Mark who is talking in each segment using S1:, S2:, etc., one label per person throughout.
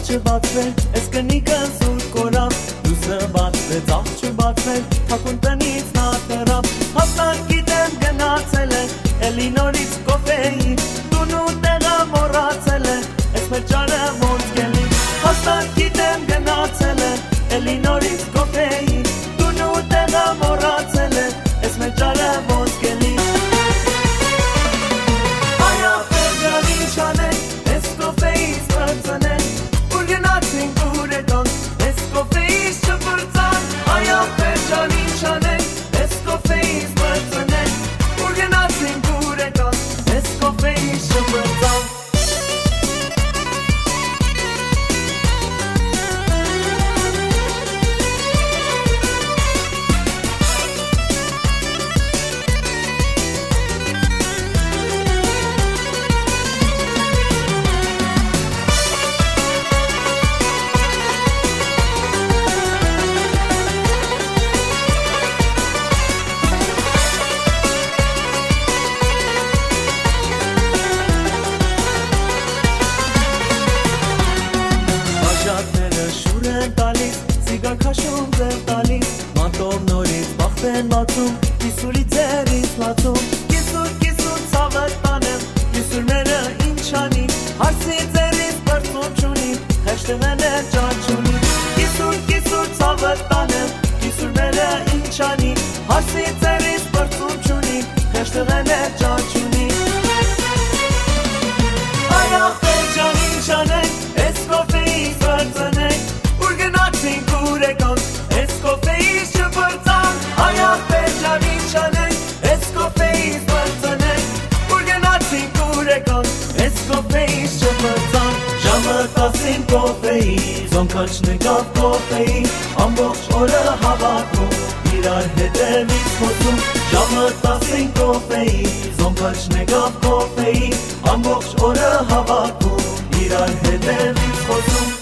S1: չբացվել, ես կնիկը սուր կորավ, լույսը բացվեց, աղ չբացվել, թակուն տնից նա կռավ, հաստատ գիտեմ գնացել է, էլի նորից կոֆեի, տուն ու տեղը մոռացել է, ես մեր ճարը ոնց գելի, հաստատ գիտեմ գնացել է, էլի նորից կոֆեի, տուն ու տեղը մոռացել է, ես մեր ճարը ոնց գելի, այա պերջան ինչ անենք, ես կոֆեից բրծնենք, ուր գնացինք ուր ետոնք, ես կոֆեից չբրծան, այա պերջան ինչ անենք, ես կոֆեից բրծնենք, ուր գնացինք ուր ետոնք, ես կոֆեից չբրծան Սիգար քաշում ձեր տալիս, մատով նորից բախտեն մացում, կիսուրի ձերից լացում, կիսուր ցավը տանեմ, կիսուրները ինչ անի, հարսի ձերից բրծում չունի, հեշտեղեն է ճան չունի, կիսուր ցավը տանեմ, կիսուրները ինչ անի, հարսի ձերից բրծում չունի, հեշտեղեն է ճան չունի, այա պերջան ինչ անենք, ես կոֆեից բրծնենք, ուր գնացինք ուր եկանք, ես կոֆեից չբրծան, այա պերջան ինչ անենք, ես կոֆեից բրծնենք, ուր գնացինք ուր եկանք, ես կոֆեից չբրծան, ժամը 10-ին կոֆեի, զոնքան չնեկավ կոֆեի, ամբողջ օրը հավաքում, իրար հետևից խոսում, ժամը 10-ին կոֆեի, զոնքան չնեկավ կոֆեի, ամբողջ օրը հավաքում, իրար հետևից խոսում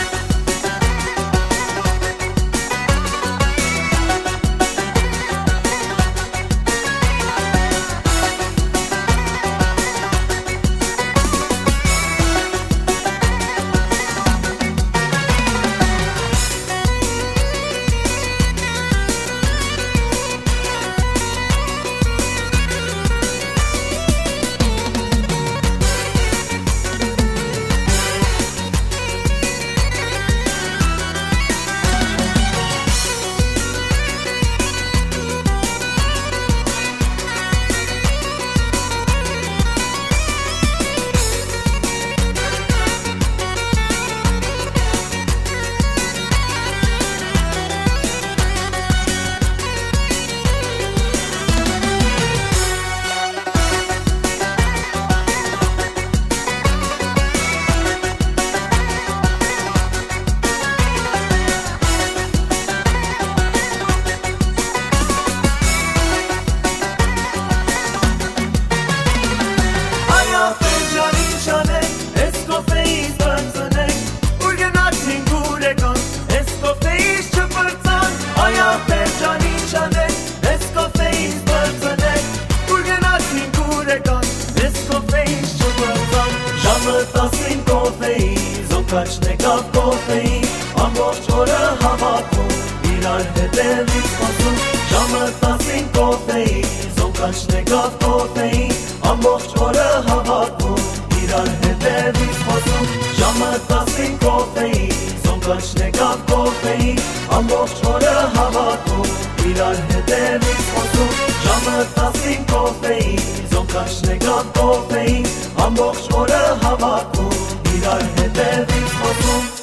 S1: Կաչնեկավ կոֆեի, ամբողջ օրը հավաքում, իրար հետևից խոսում, ժամը 10-ին կոֆեի, զոնքաչնեկավ կոֆեի, ամբողջ օրը հավաքում, իրար հետևից խոսում, ժամը 10-ին կոֆեի, զոնքաչնեկավ կոֆեի, ամբողջ օրը հավաքում, իրար հետևից խոսում, ժամը 10-ին կոֆեի, զոնքաչնեկավ կոֆեի, ամբողջ օրը հավաքում, իրար հետևից խոսում